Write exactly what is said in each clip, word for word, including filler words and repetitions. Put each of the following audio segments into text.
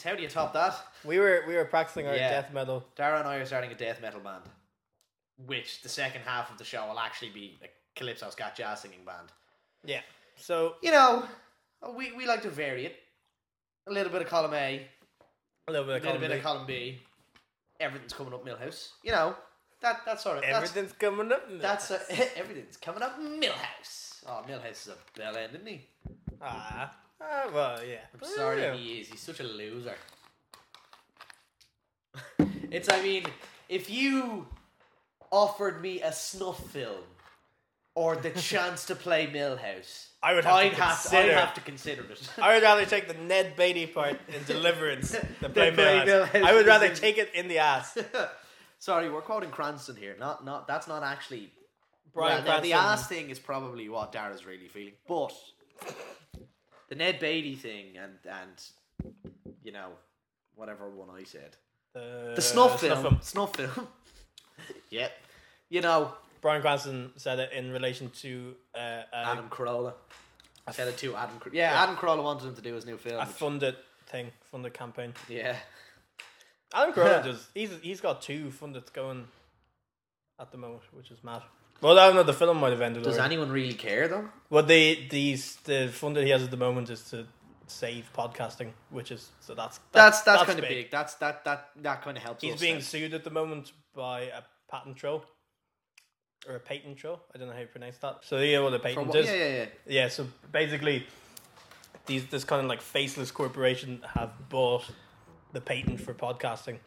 how do you top that? We were we were practicing our Yeah. death metal. Dara and I are starting a death metal band, which the second half of the show will actually be a calypso scat jazz singing band. Yeah. So You know, we, we like to vary it. A little bit of column A, a little bit a of little column bit B. of column B. Everything's coming up Millhouse. You know, that that sort of that's, Everything's coming up. that's a, everything's coming up Millhouse. Oh, Millhouse is a bell end, isn't he? Ah. Ah, well, yeah. I'm sorry Yeah. he is. He's such a loser. It's, I mean, if you offered me a snuff film or the chance to play Millhouse, I would have I'd to have, consider. I'd have to consider it. I would rather take the Ned Beatty part in Deliverance than play play Millhouse. Millhouse. I would rather take it in the ass. Sorry, we're quoting Cranston here. Not, not. That's not actually. Bryan well, the, the Cranston. ass thing is probably what Dara's really feeling, but the Ned Beatty thing and and you know whatever one I said. The, The snuff snuff film. Snuff film. Yep. You know, Bryan Cranston said it in relation to uh, uh, Adam Carolla. I said it to Adam. Car- yeah, Yeah. Adam Carolla wanted him to do his new film. a which- funded thing, funded campaign. yeah. Adam Carolla does. He's he's got two funded going at the moment, which is mad. Well, I don't know. The film might have ended. Does already. anyone really care though? Well, the these the fund that he has at the moment is to save podcasting, which is so that's That's that's, kind of big. That's that that that kind of helps. He's us being then. sued at the moment by a patent troll or a patent troll. I don't know how you pronounce that. So yeah, what a For patent what- is. Yeah, yeah, yeah. Yeah, so basically, these this kind of like faceless corporation have bought the patent for podcasting,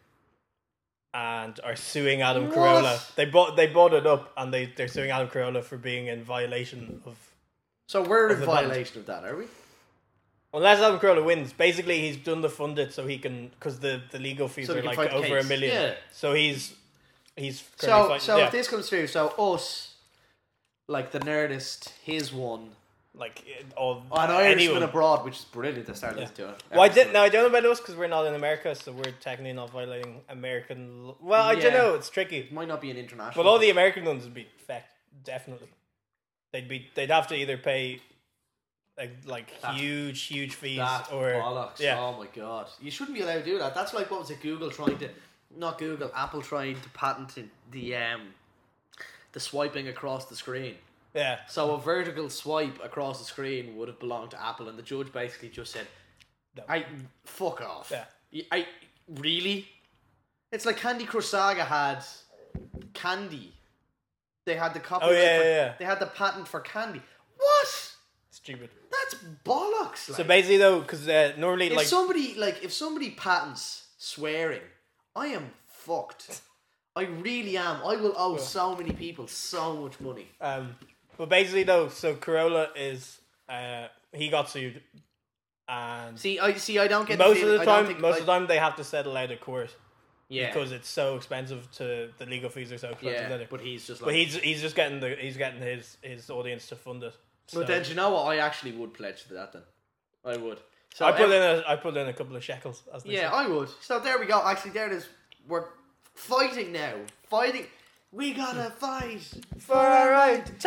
and are suing Adam What? Carolla. They bought they bought it up, and they they're suing Adam Carolla for being in violation of. So we're in Of the band. violation of that, are we? Unless Adam Carolla wins, basically he's done the fund it so he can because the, the legal fees So he are can like fight the over a case. million. Yeah. So he's he's currently So fighting, so yeah. if this comes through, so us, like the Nerdist, his one, like it- or an Irishman anyone. abroad, which is brilliant. I started listening to it. Well, I didn't. No, I don't know about us because we're not in America, so we're technically not violating American. Lo- well, I Yeah. don't know. It's tricky. It might not be an international. But all the American ones would be fecked, definitely. They'd be. They'd have to either pay, like, like That- huge, huge fees, that or bollocks. yeah. Oh my god, you shouldn't be allowed to do that. That's like what was it? Google trying to, not Google, Apple trying to patent the um, the swiping across the screen. yeah. So a vertical swipe across the screen would have belonged to Apple, and the judge basically just said, No. "I fuck off." Yeah. Y- I really. It's like Candy Crush Saga had Candy. They had the copyright. Oh, yeah, for, yeah, yeah. They had the patent for Candy. What? Stupid. That's bollocks. Like. So basically, though, because uh, normally, if like, somebody like if somebody patents swearing, I am fucked. I really am. I will owe so many people so much money. um, but basically, though, so Corolla is uh, he got sued, and See, I see. I don't get most the of feeling, the I don't time, think most I- of the time, they have to settle out of court yeah, because it's so expensive to the legal fees are so expensive. yeah. that it- But he's just like. But he's he's just getting the he's getting his his audience to fund it. So But then, do you know what? I actually would pledge to that. Then I would. So I put ev- in a I put in a couple of shekels. As they Yeah, say. I would. So there we go. Actually, there it is. We're fighting now. Fighting. We gotta fight For our right to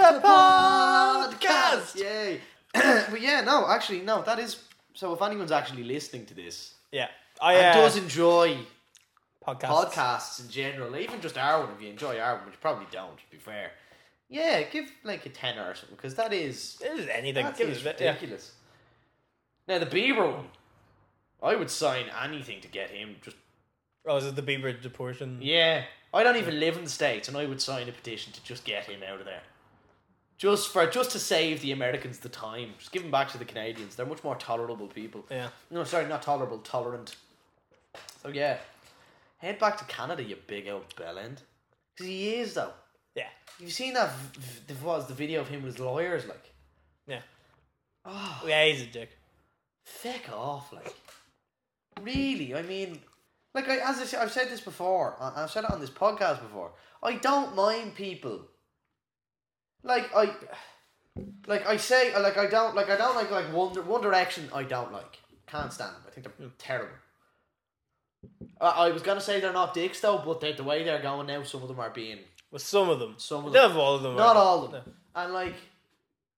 podcast. Yay! But yeah, no, actually, no. That is. So if anyone's actually listening to this Yeah, I and uh, does enjoy podcasts. podcasts in general, even just our one, if you enjoy our one, which you probably don't, to be fair. Yeah, give like a tenner or something, because that is It is anything. that Give is it a bit, yeah. ridiculous. Now the Bieber one, I would sign anything to get him. Just Oh, is it the Bieber deportation? yeah, I don't even live in the States, and I would sign a petition to just get him out of there. Just for just to save the Americans the time. Just give him back to the Canadians. They're much more tolerable people. Yeah. No, sorry, not tolerable, tolerant. So yeah, head back to Canada, you big old bellend. Because he is though. Yeah. You've seen that? v- v- What was the video of him with his lawyers? Like, Yeah. oh, Yeah, he's a dick. feck off, like. Really, I mean, like I, as I said, I've said this before. I- I've said it on this podcast before. I don't mind people. Like I, like I say, like I don't like I don't like like One One Direction. I don't like. Can't stand them. I think they're terrible. I, I was gonna say they're not dicks though, but they, the way they're going now, some of them are being. Well, some of them. Some of They them. have all of them. Not right? all of them. And like,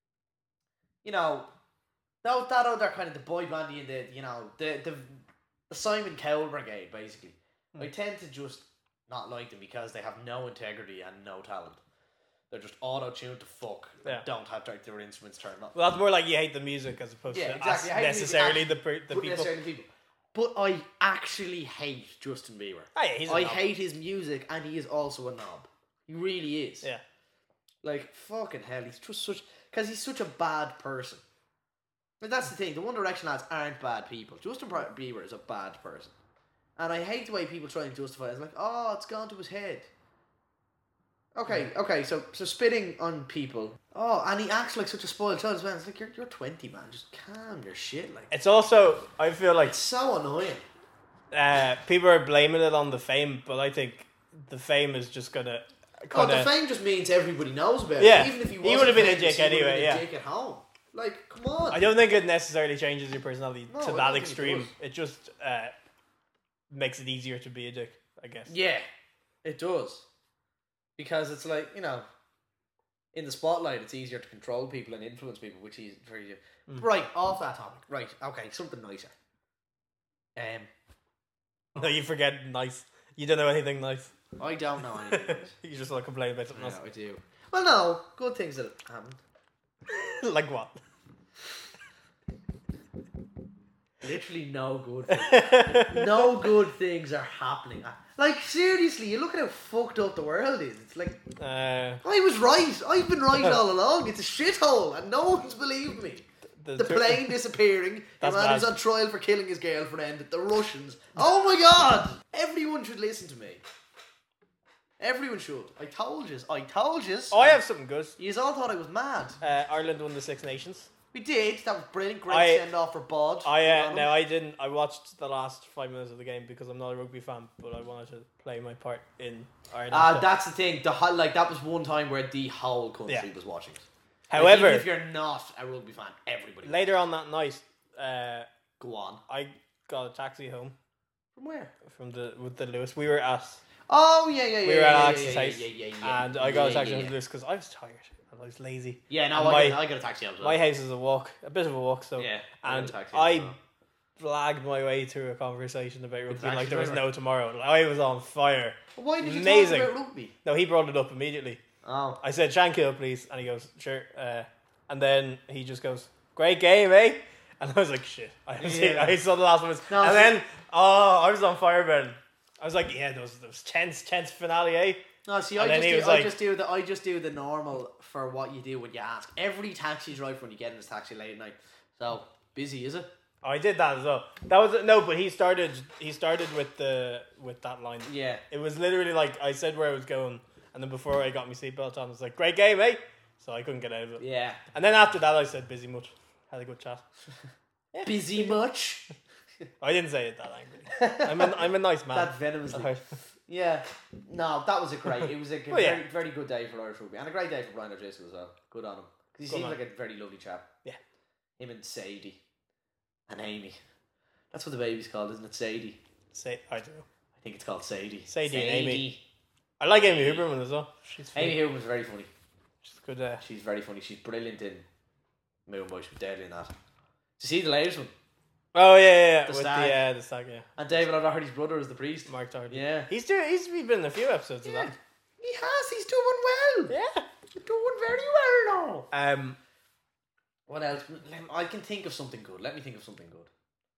you know, that that other kind of the boy bandy and the you know the the, the the Simon Cowell Brigade, basically. Hmm. I tend to just not like them because they have no integrity and no talent. They're just auto-tuned to fuck. They Yeah. don't have their, their instruments turned up. Well, that's more like you hate the music as opposed Yeah, to exactly. as I hate the music necessarily as- the per- the But people. necessarily the people. But I actually hate Justin Bieber. Oh, yeah, he's a I knob. hate his music, and he is also a knob. He really is. Yeah. Like, fucking hell, he's just such... Because he's such a bad person. But that's the thing, the One Direction lads aren't bad people. Justin Bieber is a bad person. And I hate the way people try and justify it. It's like, oh, it's gone to his head. Okay, okay, so so spitting on people. Oh, and he acts like such a spoiled child as well. It's like, you're, you're twenty, man. Just calm your shit. Like, It's also, I feel like it's so annoying. uh, people are blaming it on the fame, but I think the fame is just gonna Oh, kind the of. fame just means everybody knows about Yeah, it. Even if he, he wasn't would have been a famous, dick he would have anyway, been yeah. a dick at home. Like, come on. I don't think it necessarily changes your personality No, I to don't that think it extreme. does. It, just uh, makes it easier to be a dick, I guess. Yeah, it does. Because it's like, you know, in the spotlight, it's easier to control people and influence people, which is very... Mm. Right, off that topic. Right, okay, something nicer. Um, No, you forget nice. You don't know anything nice. I don't know anything. You just want to complain about something Yeah, else. I do. Well, no, good things that happened. Like what? Literally no good things. No good things are happening. Like, seriously, you look at how fucked up the world is. It's like, Uh, I was right. I've been right all along. It's a shithole, and no one's believed me. the, The plane disappearing. The That's man who's bad. on trial for killing his girlfriend. The Russians. Oh my god! Everyone should listen to me. Everyone should. I told you. I told you. Oh, I have something good. You all thought I was mad. Uh, Ireland won the Six Nations. We did. That was brilliant. Great I- send off for Bod. I Good uh, on no, him. I didn't. I watched the last five minutes of the game because I'm not a rugby fan, but I wanted to play my part in Ireland. Uh, stuff. that's the thing. The whole, like that was one time where the whole country Yeah. was watching it. Like, However, even if you're not a rugby fan, everybody. later on that night, uh, Go on. I got a taxi home From where? from the with the Lewis. We were at Oh yeah, yeah, yeah. we were yeah, at yeah, Alex's yeah, house, yeah, yeah, yeah, and I got a yeah, taxi yeah, home yeah. to Lewis because I was tired and I was lazy. Yeah, no, And I, my- got, I got a taxi out as well. My house is a walk, a bit of a walk, so Yeah, I got and a taxi as I well. flagged my way through a conversation about rugby taxi like there was driver. no tomorrow. I was on fire. Why did you Amazing. talk about rugby? No, he brought it up immediately. Oh, I said, Shankill, please. And he goes, sure. Uh, and then he just goes, great game, eh? And I was like, shit. I, was, Yeah. I saw the last one. No, and see- then, oh, I was on fire, Ben. I was like, yeah, those those tense, tense finale, eh? no. See, I And then just, he do, was I like- just do the I just do the normal for what you do when you ask. Every taxi driver when you get in this taxi late at night. So busy, is it? Oh, I did that as well. That was no, but he started. He started with the with that line. Yeah. It was literally like I said where I was going, and then before I got my seatbelt on, I was like, "Great game, eh?" So I couldn't get out of it. Yeah. And then after that, I said, "Busy much." Had a good chat. Busy much? I didn't say it that angrily. I'm a, I'm a nice man. That venomously. Yeah. No, that was a great. It was a good, Oh, yeah. very, very good day for Irish rugby, and a great day for Brian O'Driscoll as well. Good on him, because he Good seems man. like a very lovely chap. Yeah. Him and Sadie, and Amy. That's what the baby's called, isn't it? Sadie. Say I don't know. I think it's called Sadie. Sadie and Amy. I like Amy Huberman as well. She's funny. Amy Huberman's very funny. She's good. Uh, She's very funny. She's brilliant in Moon Boy. She was deadly in that. Did you see the latest one? oh yeah, yeah, yeah. The with stag. the uh, the stag, yeah. And David O'Doherty's brother is the priest. Mark Doherty. Yeah. He's doing. He's been in a few episodes Yeah. of that. He has. He's doing well. Yeah. He's doing very well now. Um. What else? Let me- I can think of something good. Let me think of something good.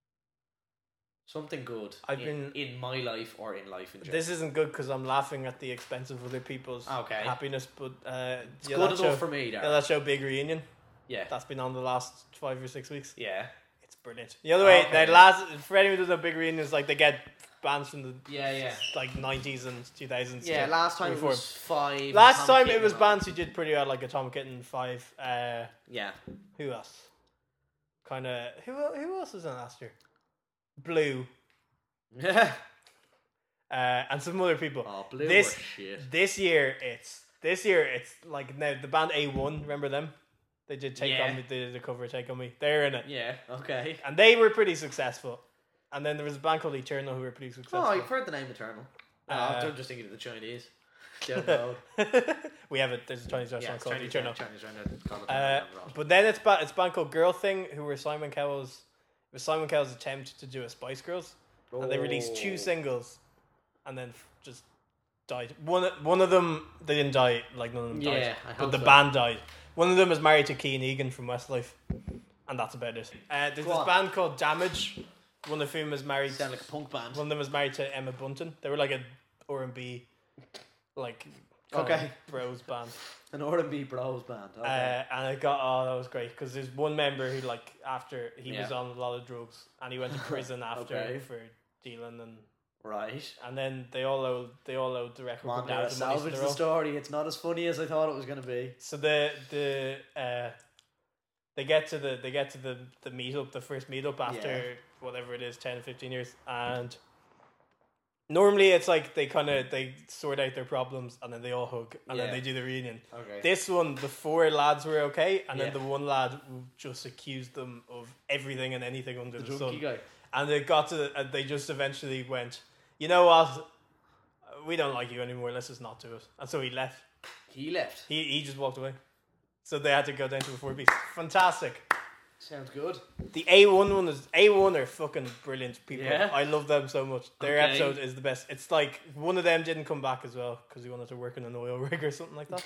Something good. I've in, been- in my life or in life in general. This isn't good because I'm laughing at the expense of other people's Okay. happiness. But uh, It's yeah, good that enough show, for me, yeah, Darren. that show Big Reunion. Yeah. That's been on the last five or six weeks. Yeah. It's brilliant. The other way, Okay. the last for anyone who does a Big Reunion is like they get bands from the Yeah, yeah. like nineties and two thousands. Yeah, to last time it reform. was five. Last Tom time Kitten it was and all. bands who did pretty well, like Atomic Kitten, Five. Uh, Yeah. who else? Kind of who who else was in last year? Blue, Yeah. uh, and some other people. Oh, blue This- were shit. This year it's this year it's like now the band A one. Remember them? They did Take Yeah. On Me. They did the cover of Take On Me. They're in it, Yeah. Okay. and they were pretty successful. And then there was a band called Eternal who were pretty Oh, successful. I've heard the name Eternal. No, Uh, I'm just thinking of the Chinese. Down the road. we have it. There's a Chinese Yeah, restaurant it's called Chinese, Eternal. Chinese, Chinese, call it Uh, down the road. but then it's ba- it's a band called Girl Thing, who were Simon Cowell's. It was Simon Cowell's attempt to do a Spice Girls, and they released two Oh. singles, and then f- just died. One one of them they didn't die, like none of them Yeah, died, I but hope the so. band died. One of them is married to Keane Egan from Westlife, and that's about it. Uh, there's Go this on. band called Damage. One of whom is married. Sound like a punk band. One of them is married to Emma Bunton. They were like a R and B, like Okay. bros band. An R and B bros band. Okay. Uh, and it got oh that was great because there's one member who like after he was Yeah. on a lot of drugs and he went to prison after Okay. for dealing and right. and then they all owed they all owed the record Come on, company now loads of money, so salvage they're the all- story. It's not as funny as I thought it was going to be. So the the uh, they get to the they get to the the meetup, the first meetup after Yeah. whatever it is, ten, fifteen years, and normally it's like they kind of they sort out their problems and then they all hug and Yeah. then they do the reunion. Okay. This one, the four lads were okay, and then Yeah. the one lad just accused them of everything and anything under the the, junkie sun, guy. and they got to and they just eventually went, you know what, we don't like you anymore. Let's just not do it. And so he left. He left. He he just walked away. So they had to go down to a four piece. Fantastic. Sounds good. The A one one is A one are fucking brilliant people. Yeah? I love them so much. Their Okay. episode is the best. It's like one of them didn't come back as well because he wanted to work in an oil rig or something like that.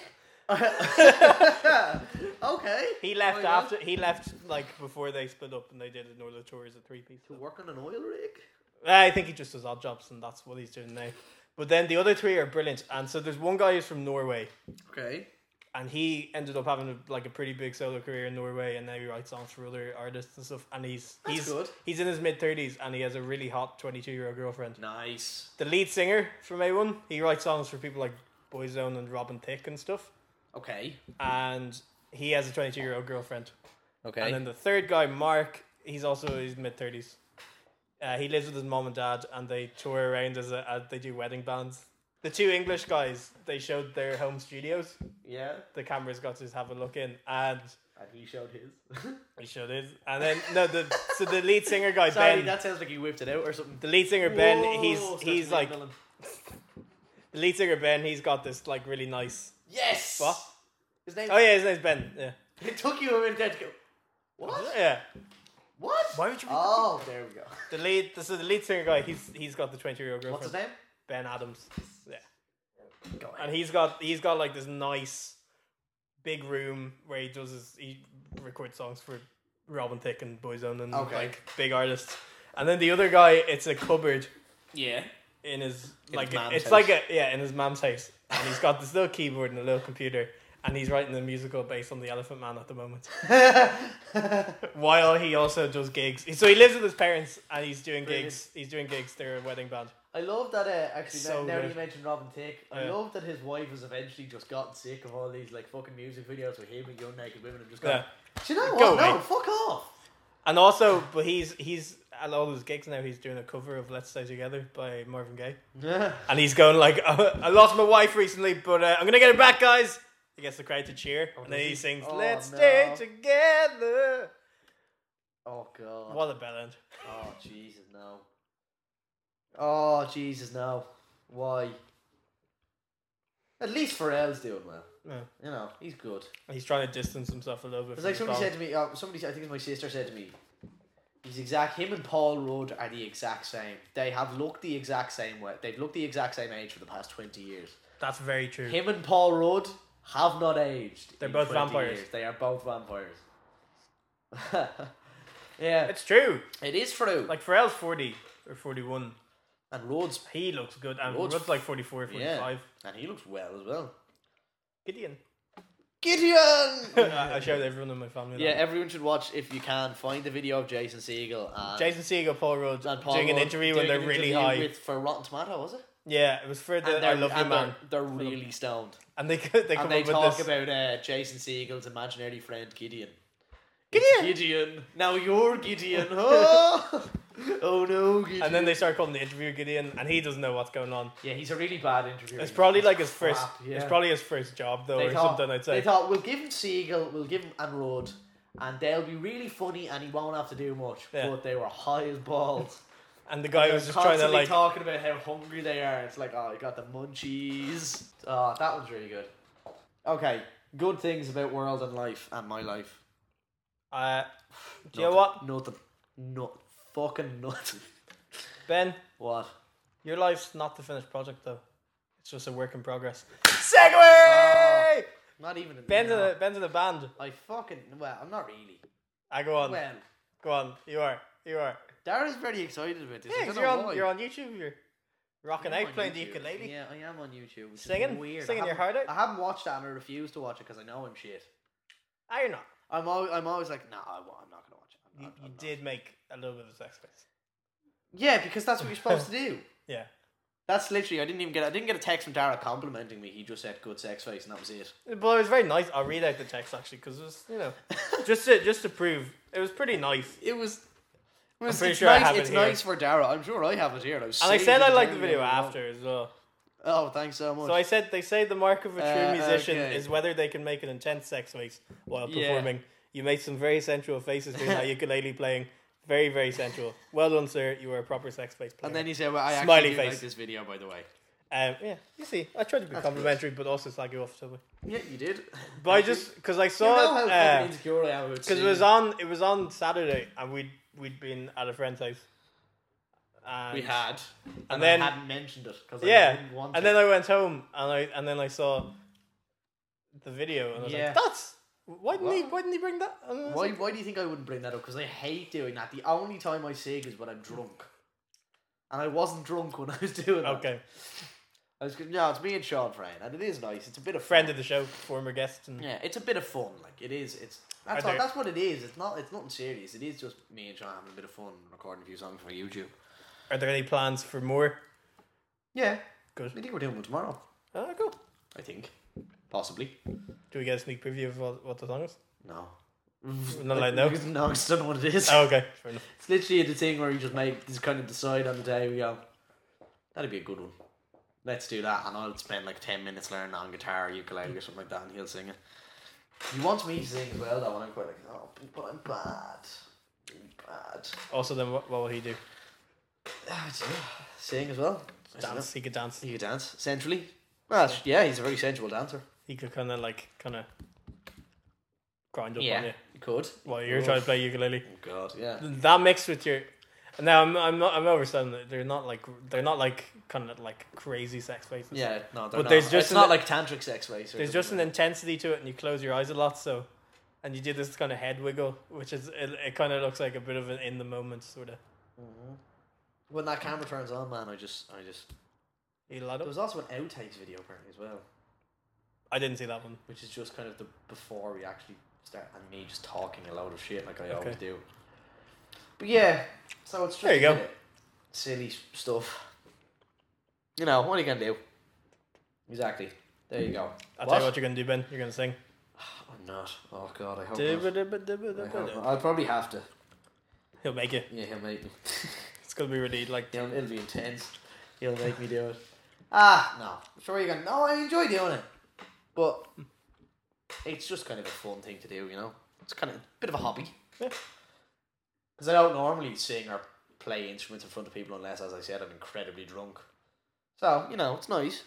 Okay. He left Oh my God. after he left like before they split up and they did an oil tour as a three piece. To work on an oil rig? I think he just does odd jobs and that's what he's doing now. But then the other three are brilliant. And so there's one guy who's from Norway. Okay. And he ended up having a, like a pretty big solo career in Norway, and now he writes songs for other artists and stuff. And he's That's he's good. he's in his mid thirties, and he has a really hot twenty two year old girlfriend. Nice. The lead singer from A one, he writes songs for people like Boyzone and Robin Thicke and stuff. Okay. And he has a twenty two year old girlfriend. Okay. And then the third guy, Mark, he's also in his mid thirties. Uh, he lives with his mom and dad, and they tour around as a as they do wedding bands. The two English guys, they showed their home studios. yeah. The cameras got to have a look in, and And he showed his. he showed his. And then no, the so the lead singer guy Sorry, Ben, that sounds like he whipped it out or something. the lead singer Ben, Whoa, he's starts he's like windmilling. the lead singer Ben. He's got this like really nice. Yes. What? His name. Oh yeah, his name's Ben. Yeah. It took you a minute there to go. What? Yeah. What? Why would you? read Oh, there we go. The lead, so the lead singer guy, he's he's got the twenty year old What's girlfriend. his name? Ben Adams. Yeah. Go ahead. And he's got he's got like this nice big room where he does his he records songs for Robin Thicke and Boyzone and Okay. like big artists. And then the other guy, it's a cupboard Yeah. in his In like his mom's it's house. like a yeah in his mom's house, and he's got this little keyboard and a little computer, and he's writing a musical based on the Elephant Man at the moment. While he also does gigs, so he lives with his parents and he's doing Brilliant. gigs. He's doing gigs. They're a wedding band. I love that. Uh, actually, So now, now that good. you mentioned Robin Thicke, I Yeah. love that his wife has eventually just gotten sick of all these like fucking music videos with him and young naked women and just gone. Yeah. Do you know Go what? No, away. fuck off. And also, but he's he's at all his gigs now. He's doing a cover of "Let's Stay Together" by Marvin Gaye, and he's going like, "I lost my wife recently, but uh, I'm gonna get her back, guys." He gets the crowd to cheer, Oh, and then does he he? sings, Oh, "Let's no. stay together." Oh god. What a bell end! Oh Jesus no. Oh Jesus no. Why? At least Pharrell's doing well. Yeah. You know, he's good. He's trying to distance himself a little bit. It's from like the somebody song. said to me. Uh, somebody, I think it was my sister said to me. He's exact. Him and Paul Rudd are the exact same. They have looked the exact same way. They've looked the exact same age for the past twenty years. That's very true. Him and Paul Rudd have not aged. They're in both twenty vampires. years. They are both vampires. Yeah, It's true. it is true. Like Pharrell's forty or forty-one. And Rudd's, He looks good, and Rhodes- Rudd's like forty-four, forty-five. and he looks well as well. Gideon. Gideon. I I showed everyone in my family. Yeah, that. everyone should watch if you can. Find the video of Jason Segel and Jason Segel, Paul Rudd, and Paul doing an Rudd interview when doing they're an really interview high. with, for Rotten Tomato, was it? Yeah, it was for the And I they're, Love You and Man. they're, they're really stoned. And they they come And they up talk with this. about uh, Jason Segel's imaginary friend Gideon. Gideon! It's Gideon. Now you're Gideon. Oh, oh no, Gideon. And then they start calling the interview Gideon, and he doesn't know what's going on. Yeah, he's a really bad interviewer. It's probably He's like his crap, first. yeah. It's probably his first job though, They or thought, something. I'd They say. thought, we'll give him Segel, we'll give him and Rudd, and they'll be really funny and he won't have to do much. Yeah. But they were high as balls. And the guy They're was just trying to constantly like. talking about how hungry they are. It's like, oh, you got the munchies. Oh, that one's really good. Okay, good things about world and life and my life. Uh, do you know Nothing. what? Nothing. Not fucking nothing. Ben, What? your life's not the finished project though. It's just a work in progress. Segway! Oh, not even in Ben's in no. a Ben's in a band. I fucking well, I'm not really. I go on. Well, Go on. You are. You are. Dara's very excited about this. Yeah, I don't 'cause you're know on. why. You're on YouTube. You're rocking I'm out on playing the YouTube. ukulele. Yeah, I am on YouTube. Which Singing? is weird. Singing I your haven't- heart out? I haven't watched that and I refuse to watch it because I know I'm shit. Ah, you're not. I'm always, I'm always like, nah, I, am not gonna watch it. I'm You, not, you I'm not. did make a little bit of sex face. Yeah, because that's what you're supposed to do. Yeah. That's literally. I didn't even get. I didn't get a text from Dara complimenting me. He just said good sex face, and that was it. But it was very nice. I'll read out the text actually because it was, you know, just to just to prove it was pretty nice. It was. It was pretty it's sure I nice, have it it's here. nice for Dara. I'm sure I have it here. And I, was And I saved said it I liked the down video there as well. after as well. Oh, thanks so much. So I said they say the mark of a true Uh, musician okay. is whether they can make an intense sex face while Yeah. performing. You made some very sensual faces doing that ukulele playing. Very, very sensual. Well done, sir. You were a proper sex face player. and then he said, "Well, I actually Smiley do face. like this video, by the way." Um, yeah, you see, I tried to be That's complimentary, but also slag you off totally. Yeah, you did. But I just because I You saw know how it fucking insecure I am about because it was on it was on Saturday and we'd we'd been at a friend's house. And We had, and, and then- I hadn't mentioned it because I yeah, didn't want and to. then I went home and I and then I saw the video and I was Yeah. like, "That's why didn't he What? why didn't he bring that?" And I was Why? like, Why do you think I wouldn't bring that up? Because I hate doing that. The only time I sing is when I'm drunk, and I wasn't drunk when I was doing that. Okay, I was. No, it's me and Sean Frayne, and it is nice. It's a bit of friend fun. of the show, former guest, and Yeah, it's a bit of fun. Like it is. It's that's Are all, there- that's what it is. It's not. It's nothing serious. It is just me and Sean having a bit of fun, recording a few songs for YouTube. are there any plans for more? Yeah, Good. I think we're doing one tomorrow. Oh, cool. I think, possibly. Do we get a sneak preview of what, what the song is? No. Not allowed to know? No, I just don't know what it is. Oh, okay, fair enough. It's literally the thing where you just make just kind of decide on the day. We go, that'd be a good one. Let's do that, and I'll spend like ten minutes learning on guitar, ukulele, or something like that, and he'll sing it. He wants me to sing as well, though, and I'm quite like, oh, but I'm bad, I'm bad. Also, then what, what will he do? Ah, it's- Sing as well. Dance. He could dance. He could dance centrally. Well, yeah, he's a very sensual dancer. He could kind of like kind of grind up Yeah, on you he could. while you're Oof. trying to play ukulele. Oh God, yeah. That mixed with your. Now I'm I'm not I'm overselling it. They're not like they're not like kind of like crazy sex faces. Yeah, no, they're But not. there's just it's an- not like tantric sex face. or There's just an something. intensity to it, and you close your eyes a lot. So, and you do this kind of head wiggle, which is it. It kind of looks like a bit of an in the moment sort of. When that camera turns on, man, I just, I just. You light There up. was also an outtakes video apparently as well, I didn't see that one. which is just kind of the before we actually start and me just talking a load of shit like I Okay. always do. But yeah, so it's just There you a go. bit of silly s- stuff. You know, what are you gonna do? Exactly. There you go. I'll tell you what you're gonna do, Ben. You're gonna sing. I'm not. Oh God, I hope not. I hope not. He'll I'll probably have to. make it. Yeah, he'll make me. It's gonna be really like. It'll, it'll be intense. He'll make me do it. Ah, no. Sure, you're gonna. No, I enjoy doing it, but it's just kind of a fun thing to do. You know, it's kind of a bit of a hobby. Yeah. Because I don't normally sing or play instruments in front of people unless, as I said, I'm incredibly drunk. So you know, it's nice.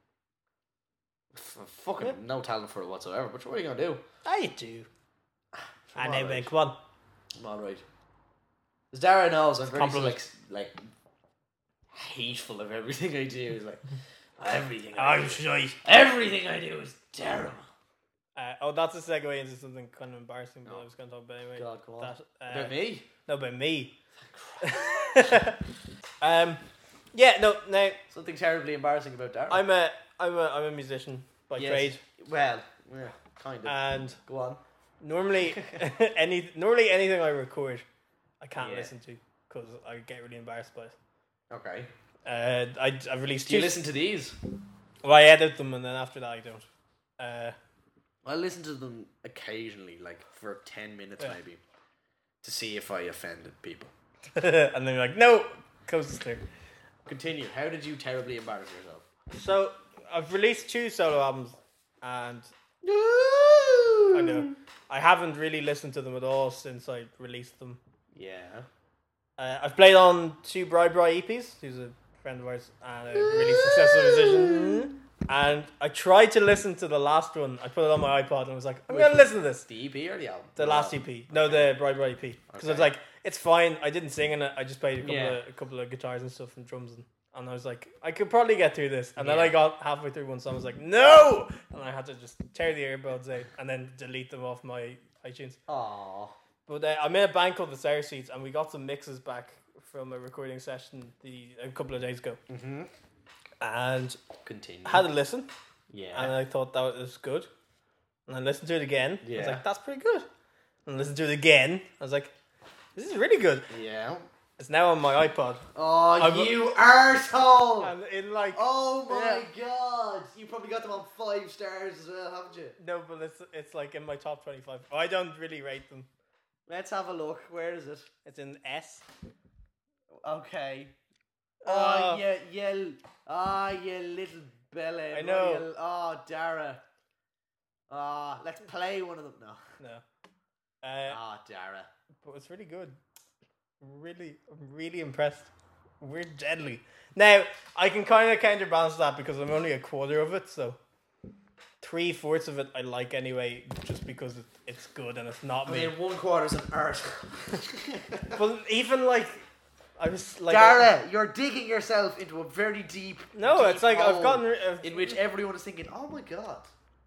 F- fucking Yeah. no talent for it whatsoever. But what are you gonna do? I do. I I'm know, alright. Ben. Come on. I'm alright. As Dara knows, I'm very Compliment. like like hateful of everything I do. It's like everything. I I'm do. shy. Everything I do is terrible. Uh, oh, that's a segue into something kind of embarrassing, but I was going to talk about anyway. God, come on. That, uh, About me? No, about me. um, yeah, no, no. Something terribly embarrassing about Dara. I'm a, I'm a, I'm a musician by Yes. trade, Well, yeah, kind of. and Go on. normally, any, normally anything I record, I can't Yeah. listen to because I get really embarrassed by it. Okay. Uh, I, I've released Do you two. listen to these? Well, I edit them, and then after that, I don't. Uh, I listen to them occasionally, like for ten minutes Yeah. maybe, to see if I offended people. and then you're like, no, coast is clear. Continue. How did you terribly embarrass yourself? So I've released two solo albums, and I know I haven't really listened to them at all since I released them. Yeah. Uh, I've played on two Bri Bri E Ps. Who's a friend of ours and a really successful musician. And I tried to listen to the last one. I put it on my iPod and I was like, I'm going to listen to this. The E P or the album? The last E P. No, the Bride Bride E P. Because I was like, it's fine. I didn't sing in it. I just played a couple, Yeah. of, a couple of guitars and stuff and drums. And, and I was like, I could probably get through this. And then Yeah. I got halfway through one song. I was like, no! And I had to just tear the earbuds out and then delete them off my iTunes. Aww. But uh, I'm in a band called the Sour Seeds and we got some mixes back from a recording session the a couple of days ago. Mm-hmm. And Continue. had a listen. Yeah. And I thought that was good. And I listened to it again. I was Yeah. like, that's pretty good. And I listened to it again. I was like, this is really good. Yeah. It's now on my iPod. Oh, I'm- you arsehole! And in like... Oh my god! You probably got them on five stars as well, haven't you? No, but it's it's like in my top twenty-five. Oh, I don't really rate them. Let's have a look. Where is it? It's in S. Okay. Oh. Oh, yeah, yeah. Ah, you little bellend. I know. Oh, you- oh, Dara. Ah, let's play one of them. No. No. Uh, Ah, Dara. but it's really good. Really, I'm really impressed. We're deadly. Now, I can kind of counterbalance that because I'm only a quarter of it, so three fourths of it I like anyway, just because it, it's good and it's not I me. mean, one quarter's an art. But even like, I was like, Dara, you're digging yourself into a very deep. no, deep it's like I've hole gotten rid of, in which everyone is thinking, "Oh my god,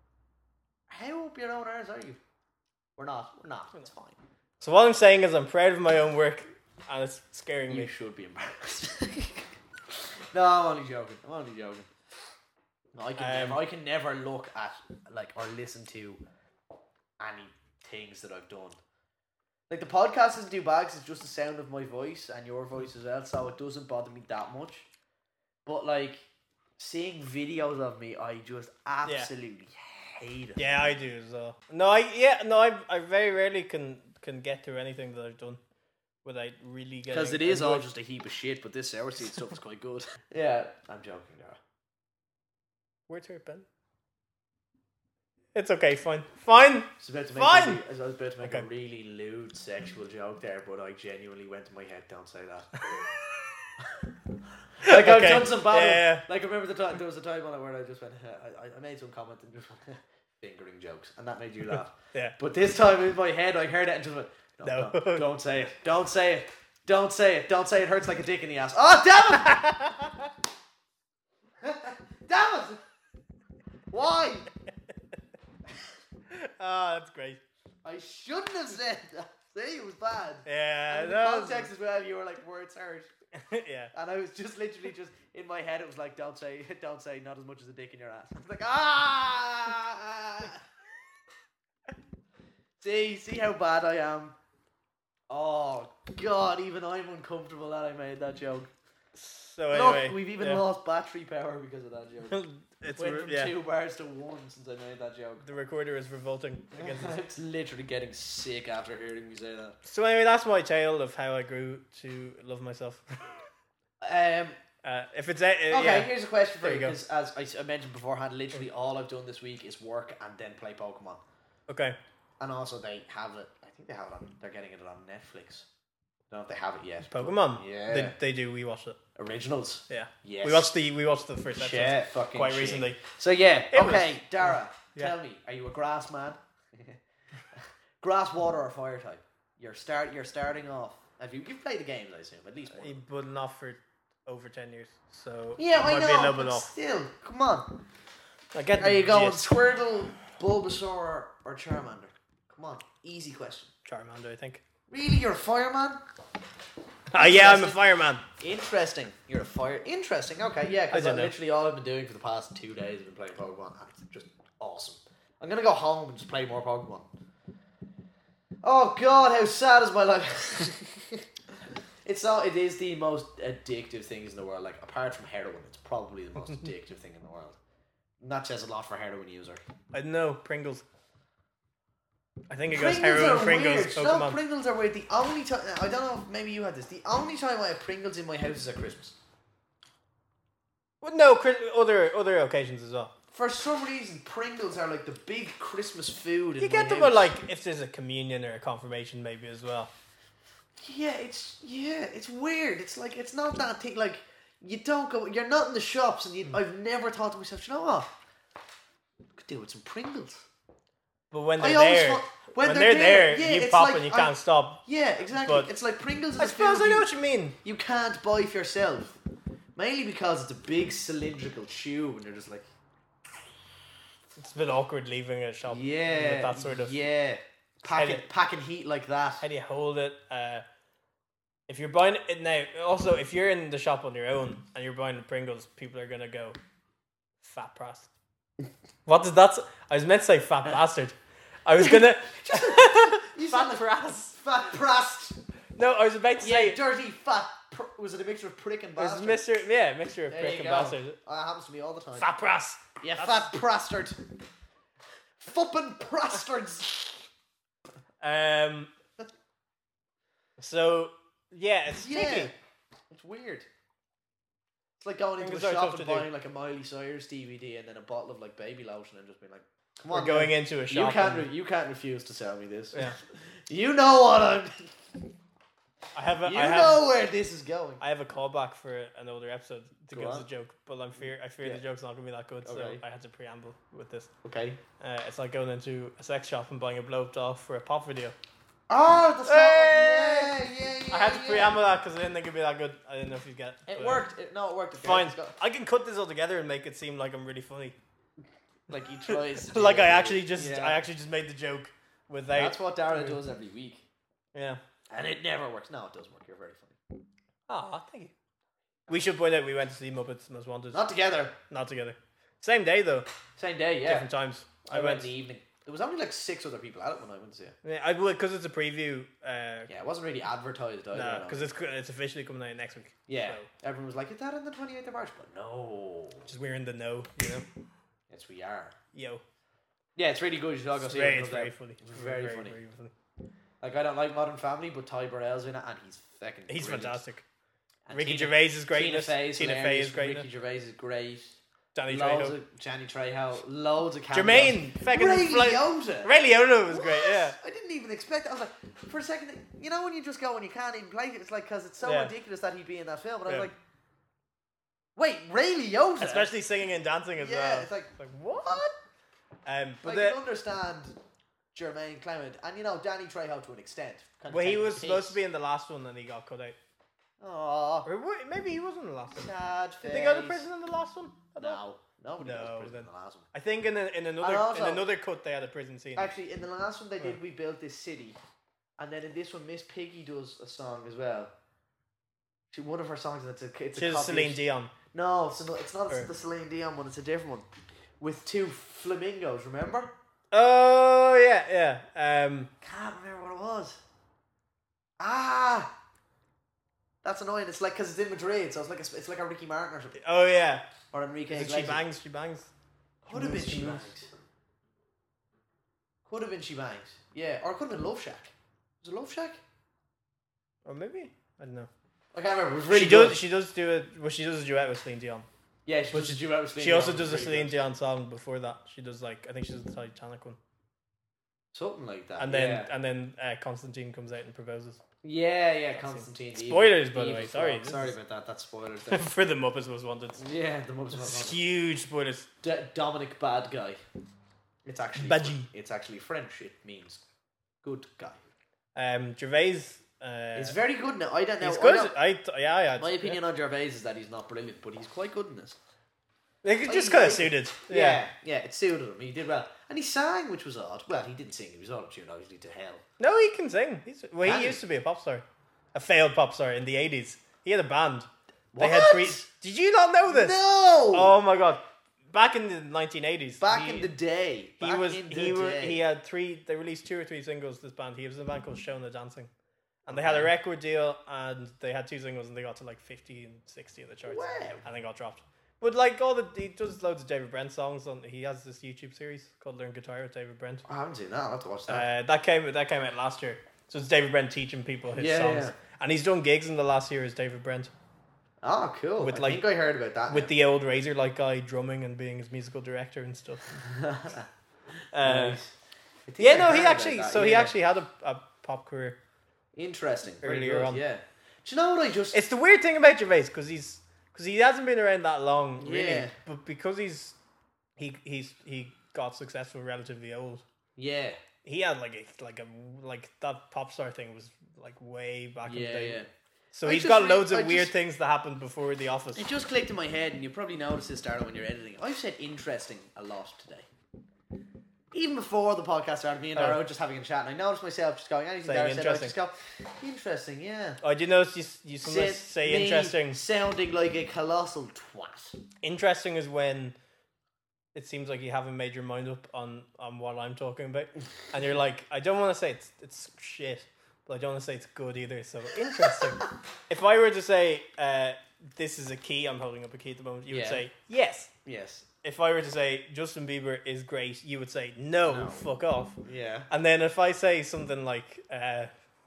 how up your own arse are you?" We're not. We're not. It's fine. So what I'm saying is I'm proud of my own work, and it's scaring You me. should be embarrassed. No, I'm only joking. I'm only joking. No, I can Um, never. I can never look at like or listen to any things that I've done. Like the podcast isn't too bad 'cause it's just the sound of my voice and your voice as well, so it doesn't bother me that much. But like seeing videos of me, I just absolutely hate it. Yeah, I do as well. No, I yeah, no, I I very rarely can can get through anything that I've done without really getting. Because it is all annoyed. just a heap of shit, but this sour seed stuff is quite good. Yeah, I'm joking, Dara. Where's her pen? It's okay, fine, fine. I was about to make, Fine! A, re- I was about to make a Okay. really lewd sexual joke there, but I genuinely went to my head. Don't say that. Like I've Okay. done some bad. Yeah. Like I remember the time there was a time on it where I just went. I, I made some comment and just went fingering jokes, and that made you laugh. Yeah. But this time in my head, I heard it and just went. No, No. Don't, don't say it. Don't say it. Don't say it. Don't say it. Hurts like a dick in the ass. Oh damn it! Damn it! Why? Ah, that's great. I shouldn't have said that. See, it was bad. Yeah, And in the that was- context as well, you were like, words hurt. yeah. And I was just literally just, in my head, it was like, don't say, don't say not as much as a dick in your ass. I was like, ah! see, see how bad I am. Oh, God, even I'm uncomfortable that I made that joke. So anyway, Look, we've even yeah. lost battery power because of that joke. it's Went re- from yeah. two bars to one since I made that joke. The recorder is revolting against us. It's literally getting sick after hearing me say that. So anyway, that's my tale of how I grew to love myself. Um, Uh, if it's a, uh, okay, yeah. here's a question for There you, you go. because as I s- I mentioned beforehand, literally all I've done this week is work and then play Pokemon. Okay. And also they have it, I think they have it on, they're getting it on Netflix. I don't know if they have it yet. Pokemon. Yeah. They, they do. We watched it. Originals. Yeah. Yes. We watched the we watched the first episode Yeah, fucking quite shit. recently. So yeah, It was- okay, Dara, Yeah. tell me, are you a grass man? Grass, water, or fire type? You're start. You're starting off. Have you? You've played the games, I assume, at least one. But not for over ten years. So Yeah, it I might know. be a little but bit off. still, come on. I get Are the you going gist. Squirtle, Bulbasaur, or Charmander? Come on, easy question. Charmander, I think. Really, you're a fireman? Ah, yeah, I'm a Interesting. fireman. Interesting. You're a fire. Interesting. Okay, yeah, because I don't know. literally all I've been doing for the past two days has been playing Pokemon, and it's just awesome. I'm gonna go home and just play more Pokemon. Oh God, how sad is my life? It's all. It is the most addictive things in the world. Like apart from heroin, it's probably the most addictive thing in the world. And that says a lot for a heroin user. I don't know. Pringles. I think it goes Pringles heroin, are Pringles, weird. No, Pokemon. Pringles are weird. The only time I don't know if maybe you had this. The only time I have Pringles in my house is at Christmas. Well, no, Chris- other other occasions as well. For some reason, Pringles are like the big Christmas food. In You my get them house. with like if there's a communion or a confirmation maybe as well. Yeah, it's yeah, it's weird. It's like it's not that thing. Like you don't go. You're not in the shops, and you, mm. I've never thought to myself, you know what? I could do with some Pringles. But when they're there, thought, when, when they're, they're there, there yeah, you pop like, and you can't I, stop. Yeah, exactly. But it's like Pringles. Is I suppose I know you, what you mean. You can't buy for yourself, mainly because it's a big cylindrical tube, and you're just like. It's a bit awkward leaving a shop. Yeah, with that sort of yeah. Packing you, packing heat like that. How do you hold it? Uh, if you're buying it now, also if you're in the shop on your own and you're buying the Pringles, people are gonna go fat prast. What did that? I was meant to say fat bastard. I was gonna you fat prast. Fat prast. No, I was about to yeah, say dirty fat. Pr- was it a mixture of prick and bastard? It was mixture, yeah, mixture of there prick and go. bastard. Oh, that happens to me all the time. Fat prast. Yeah, That's... fat prastard. Fuppin' prastards. Um. So yeah, it's yeah, tricky. It's weird. It's like going into a shop and buying like a Miley Cyrus D V D and then a bottle of like baby lotion and just being like, "Come on, we're going man. into a shop." You can't. Re- you can't refuse to sell me this. Yeah. You know what I'm. I have a. You I have, know where this is going. I have a callback for an older episode to Go go on. as a joke, but I'm fear. I fear yeah. the joke's not gonna be that good, okay. so I had to preamble with this. Okay. Uh, it's like going into a sex shop and buying a blow up doll for a pop video. Oh, the hey! yeah, yeah, yeah. I had to yeah. preamble that because I didn't think it'd be that good. I didn't know if you'd get it. It worked. It, no, it worked. Fine. I can cut this all together and make it seem like I'm really funny. Like he tries. Like I actually just, yeah. I actually just made the joke without. That's what Dara does every week. Yeah. And it never works. No, it does work. You're very funny. Oh, thank you. We should point out we went to see Muppets Most Wanted. Not together. Not together. Same day though. Same day, yeah. Different times. I, I went in the evening. There was only like six other people at it when I went to see it. Yeah, I would because it's a preview. Uh, yeah, it wasn't really advertised either. No, because it's it's officially coming out next week. Yeah, so. Everyone was like, "Is that on the twenty eighth of March?" But no, just we're in the know, you know. Yes, we are. Yo. Yeah, it's really good. You should all go it's see very, it. It's very funny. It's very, very, funny. very funny. Like I don't like Modern Family, but Ty Burrell's in it, and he's fucking. He's brilliant. fantastic. And Ricky Tina, Gervais is great. Tina Fey is, Tina Fey is great. Ricky Gervais is great. Danny loads Trejo. Of, Danny Trejo. Loads of cameos. Jermaine. Fucking Ray fly- Liotta. Ray Liotta was what? great. Yeah. I didn't even expect it. I was like, for a second, you know when you just go and you can't even play it. It's like because it's so yeah. ridiculous that he'd be in that film, and I yeah. was like, wait, Ray Liotta. Especially singing and dancing as yeah, well. Yeah, it's like, like what? Um, but like, I can understand Jermaine Clement and you know Danny Trejo to an extent. Well, he was supposed to be in the last one and he got cut out. Oh, or maybe he wasn't in the last one. Sad face. Did they go to prison in the last one? No, nobody no, goes to prison in the last one. I think in a, in another also, in another cut they had a prison scene. Actually, in the last one they did, oh. We Built This City, and then in this one, Miss Piggy does a song as well. She one of her songs, and it's a it's She's a copy Celine of, Dion. No, it's not, it's not or, the Celine Dion one. It's a different one with two flamingos. Remember? Oh yeah, yeah. Um, Can't remember what it was. Ah, that's annoying. It's like because it's in Madrid, so it's like a, it's like a Ricky Martin or something. Oh yeah. Or Enrique. She bangs. She bangs. Could have been She Bangs. Could have been She Bangs. Yeah, or it could have been Love Shack. Was it Love Shack? Or maybe I don't know. I can't remember. It was really she good. does. She does do it. Well, she does a duet with Celine Dion. Yeah, she does a duet with Celine She Dion. also does a Celine Dion song before that. She does like I think she does the Titanic one. Something like that. And then yeah. and then uh, Constantine comes out and proposes. Yeah, yeah, Constantine. Spoilers, evil, by the way. Sorry, sorry about that. That's spoilers. For the Muppets Most Wanted. Yeah, the Muppets Most Wanted. Huge spoilers. D- Dominic Bad Guy. It's actually Badgy. It's actually French. It means good guy. Um, Gervais. Uh, he's very good now. I don't know. He's good. I I, yeah, yeah. My opinion yeah. on Gervais is that he's not brilliant, but he's quite good in this. Like, it just kind of suited. Yeah. yeah, yeah, it suited him. He did well, and he sang, which was odd. Well, he didn't sing; he was auto-tuned, obviously, to hell. No, he can sing. He's, well, Can he he? used to be a pop star, a failed pop star in the eighties. He had a band. What? They had three. Did you not know this? No. Oh my god! Back in the nineteen eighties. Back he, in the day. Back he was. In the he was. day. He had three. They released two or three singles. This band. He was in a band called Shona Dancing, and they had a record deal, and they had two singles, and they got to like fifty and sixty in the charts, Wow. and they got dropped. But like all the, he does loads of David Brent songs. On he has this YouTube series called Learn Guitar with David Brent. I haven't seen that. I'll have to watch that. Uh, that came that came out last year. So it's David Brent teaching people his Yeah, songs, yeah. and he's done gigs in the last year as David Brent Oh, cool. With I like- think I heard about that. with now. the old Razorlight guy drumming and being his musical director and stuff. Uh, Nice. I think yeah, I no, heard he about actually. that, So he yeah. actually had a, a pop career. Interesting. Very earlier good, on. Yeah. Do you know what I just... It's the weird thing about Gervais because he's because he hasn't been around that long, really. Yeah. But because he's he he's he got successful relatively old. Yeah. He had like a like a like that pop star thing was like way back in the Yeah, day. yeah. So I he's just got re- loads I of weird just- things that happened before The Office. It just clicked in my head, and you probably noticed this, Darla, when you're editing. I've said interesting a lot today. Even before the podcast started, me and Darla Oh. were just having a chat, and I noticed myself just going, anything Saying Darla said, I interesting. just go, interesting, yeah. Oh, do you notice you, you sometimes Sit- say me interesting? sounding like a colossal twat. Interesting is when it seems like you haven't made your mind up on, on what I'm talking about, and you're like, I don't want to say it's it's shit, but I don't want to say it's good either. So interesting. If I were to say uh, this is a key, I'm holding up a key at the moment. You Yeah. would say yes. Yes. If I were to say Justin Bieber is great, you would say no, No. fuck off. Yeah. And then if I say something like uh,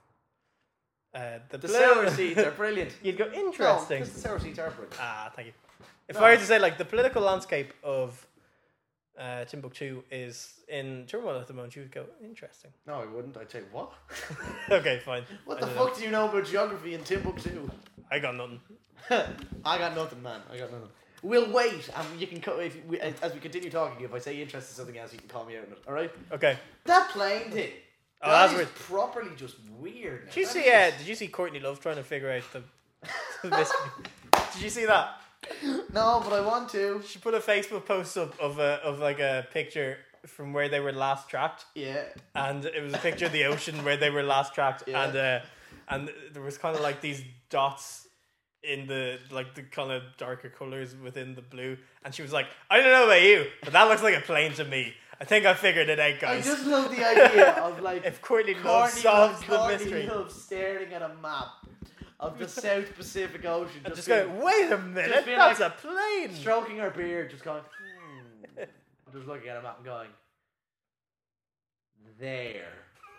uh, the, The blue- sour seeds are brilliant. you'd go No, interesting. because the sour seeds are brilliant. Ah, thank you. If No. I were to say like the political landscape of uh, Timbuktu is in turmoil at the moment, you would go interesting. No, I wouldn't. I'd say, what? Okay, fine. What I the don't fuck know. do you know about geography in Timbuktu? I got nothing. I got nothing, man. I got nothing. We'll wait, and you can co- if we, as we continue talking. If I say interested in something else, you can call me out on it. All right? Okay. That plane thing. Oh, that that's is weird. properly just weird. Did you That see? is Uh, just- did you see Courtney Love trying to figure out the, the mystery? Did you see that? No, but I want to. She put a Facebook post up of a of like a picture from where they were last tracked, Yeah. and it was a picture of the ocean where they were last tracked, Yeah. and uh, and there was kind of like these dots in the like the kind of darker colors within the blue, and she was like, I don't know about you, but that looks like a plane to me. I think I figured it out, I guys. just love the idea of like If Courtney Love Courtney solves Love, the Courtney mystery, Love staring at a map of the South Pacific Ocean, and just, just being- go, wait a minute, just being that's like- a plane. stroking her beard, just going, hmm. Just looking at a map and going, there.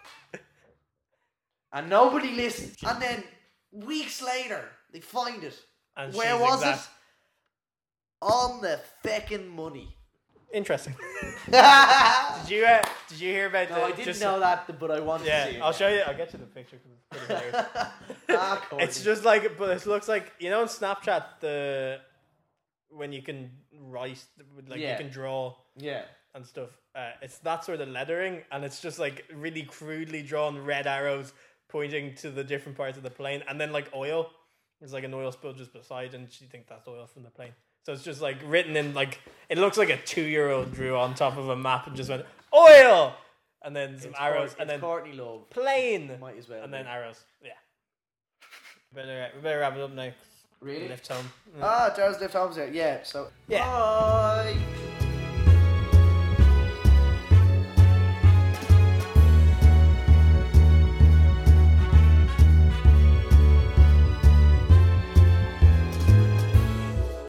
And nobody listens. And then weeks later, they find it. And Where she's was exact- it? On the feckin' money. Interesting. no, Did you uh, did you hear about the? I didn't just, know that, but I wanted Yeah, to see it. I'll show you. I'll get you the picture. 'Cause it's pretty hilarious. ah, Courtney. It's just like, but it looks like, you know, on Snapchat, the when you can write, like Yeah. you can draw Yeah. and stuff. Uh, it's that sort of lettering, and it's just like really crudely drawn red arrows pointing to the different parts of the plane, and then like oil. There's like an oil spill just beside, and she thinks that's oil from the plane. So it's just like written in like, it looks like a two-year-old drew on top of a map and just went oil, and then some It's arrows, Court- and it's then Courtney Love. plane, Might as well. and be. then arrows. Yeah. Better we better wrap it up now. 'Cause we Really? left home. Ah, Charles left home there. Yeah, so. Yeah. Bye.